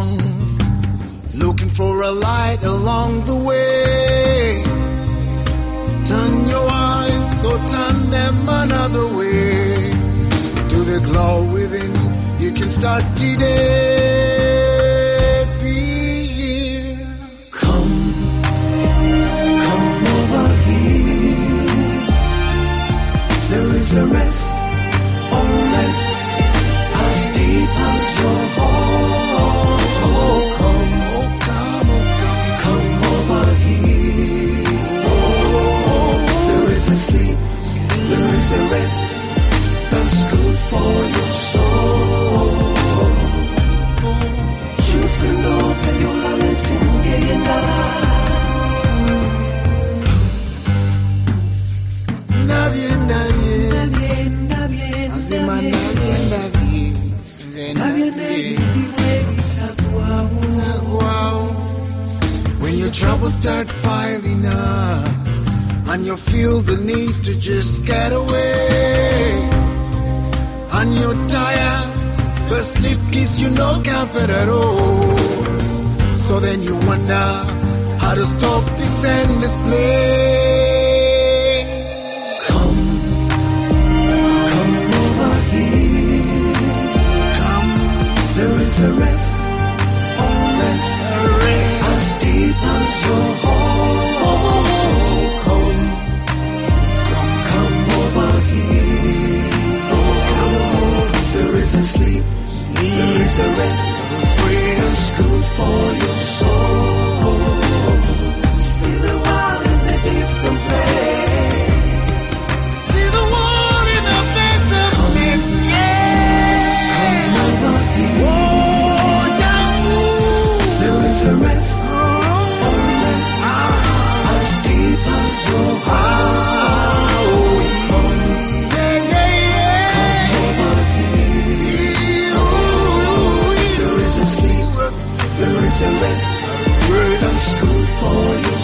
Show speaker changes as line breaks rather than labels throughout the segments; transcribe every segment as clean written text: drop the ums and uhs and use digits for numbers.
along, looking for a light along the way. Turn your eyes, go turn them another way. To the glow within, you can start today. Be here. Come over here. There is a rest, oh rest, as deep as your heart. Oh, come over here. Oh, there is a sleep, there is a rest that's good for your soul. Choosing those that you love and sing in the when your troubles start piling up and you feel the need to just get away, and you're tired but sleep gives you no comfort at all, so then you wonder how to stop this endless play. There is a rest, oh rest, as deep as your heart. Come over here. Oh, there is a sleep, there is a rest, that's good for your soul. Still the world is a different place. See the world in a better place, yeah. There is a rest, oh rest, as deep as your heart. Come over here. There is a sleep, there is a rest, that's good for your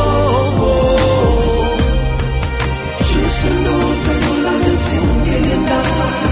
soul. Choosing those that you love and singing in the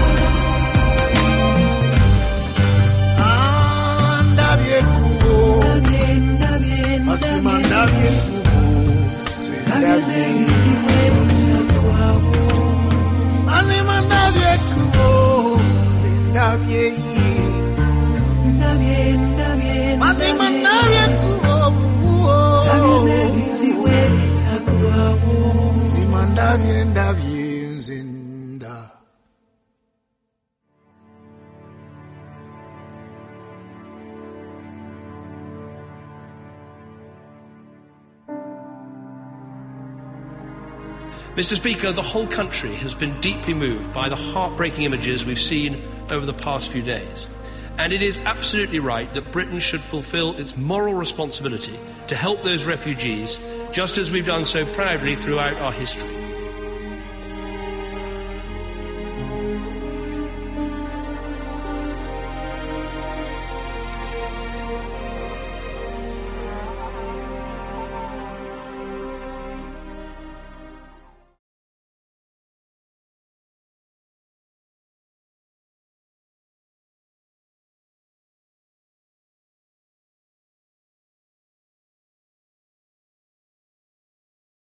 Mr. Speaker, the whole country has been deeply moved by the heartbreaking images we've seen over the past few days. And it is absolutely right that Britain should fulfil its moral responsibility to help those refugees, just as we've done so proudly throughout our history.